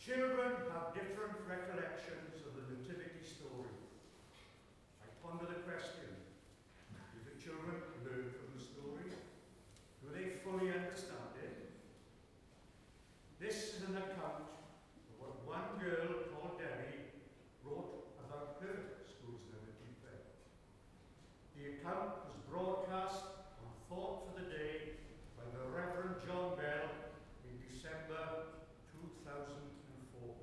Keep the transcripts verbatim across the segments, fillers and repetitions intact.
Children have different recollections of the nativity story. I ponder the question, do the children learn from the story? Do they fully understand it? This is an account of what one girl called Debbie wrote about her school's nativity fair. The account was broadcast on Thought for the Day by the Reverend John Bell in December two thousand four.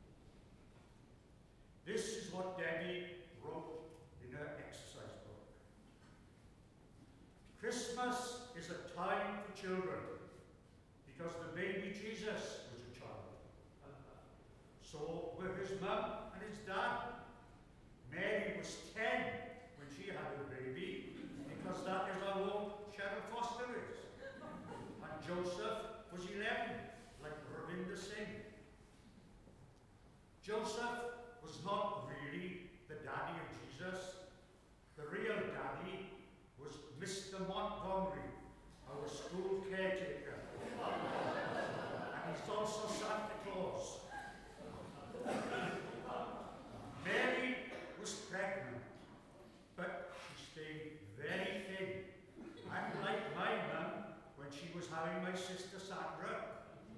This is what Debbie wrote in her exercise book. Christmas is a time for children because the baby Jesus was a child. So were his mum and his dad. Mary was ten when she had her baby, because that is how old Cheryl Foster is. And Joseph was eleven, like Ravinder Singh. Joseph was not really the daddy of Jesus. The real daddy was Mister Montgomery, our school caretaker. And he's also Santa Claus. Mary was pregnant, but she stayed very thin, unlike my mum when she was having my sister Sandra.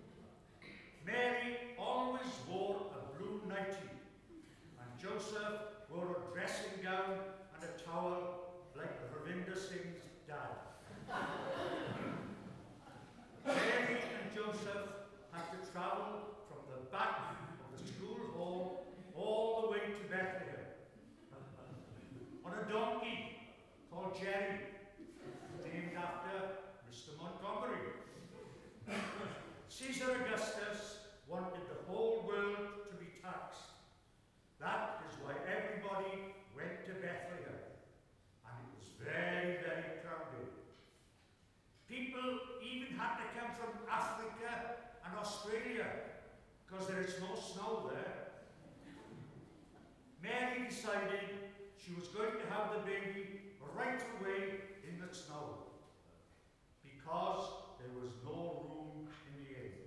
Mary always wore a blue nightie, and Joseph wore a dressing gown and a towel like Ravinder Singh's dad. Mary and Joseph had to travel from the back of the school hall all the way to Bethlehem on a donkey called Jerry, named after Mister Montgomery. Caesar Augustus wanted the whole world to be taxed. That is why everybody went to Bethlehem, and it was very, very crowded. People even had to come from Africa and Australia, because there is no snow there. Mary decided she was going to have the baby right away in the snow, because there was no room in the inn.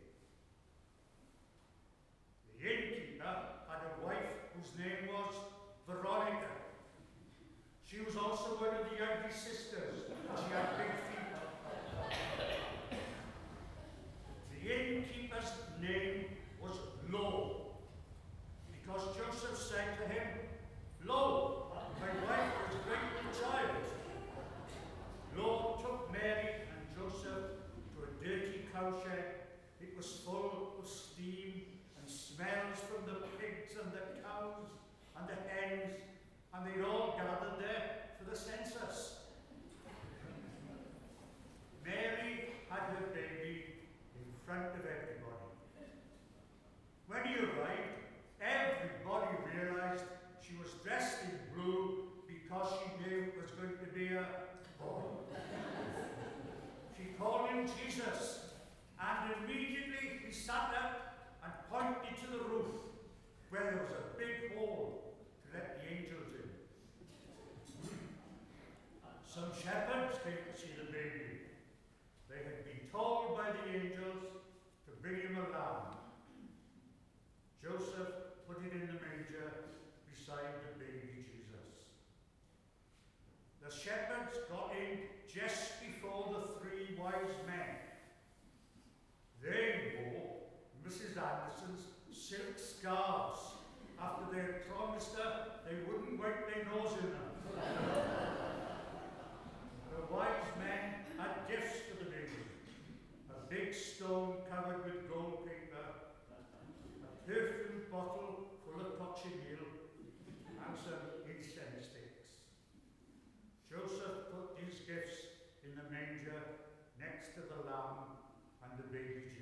The innkeeper had a wife whose name was Veronica. She was also one of the youngest sisters. She had big feet. The innkeeper's name was Lo, because Joseph said to him, "Lo, my wife is a great child." Lo took Mary and Joseph to a dirty cowshed. It was full of steam and smells from the pigs and the cows and the hens, and they'd all gathered there for the census. Mary had her baby in front of everybody. When he arrived, everybody realized she was dressed in blue because she knew it was going to be a boy. She called him Jesus, and immediately he sat up and pointed to the roof, where there was a big hole to let the angels in. Some shepherds came to see the baby. They had been told by the angels to bring him a lamb. Joseph put it in the manger beside the baby Jesus. The shepherds got in just before the three wise men. They wore Missus Anderson's silk scarves after they had promised her they wouldn't wipe their nose in them. The wise men had gifts for the baby: a big stone covered with gold paper, a perfume bottle full of cochineal, and some incense sticks. Joseph put these gifts in the manger next to the lamb and the baby